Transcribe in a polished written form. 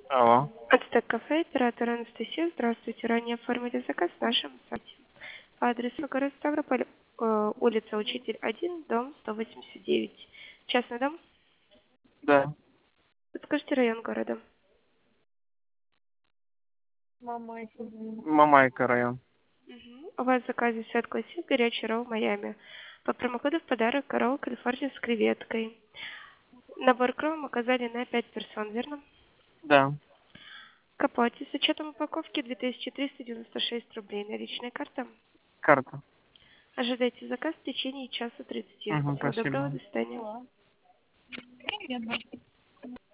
Алло. Ацтек кафе, оператор Анастасия. Здравствуйте. Ранее оформили заказ на нашем сайте. По адресу город Ставрополь, улица Учитель 1, дом 189. Частный дом? Да. Подскажите район города. Мамайка район. У вас в заказе сет классик горячий ролл Майами. По промокоду в подарок ролл Калифорния с креветкой. Набор кром оказали на 5 персон, верно? Да. Капоте с учетом упаковки 2396 рублей. Наличная карта. Карта. Ожидайте заказ в течение часа 30. Угу, Всего доброго, спасибо. до свидания.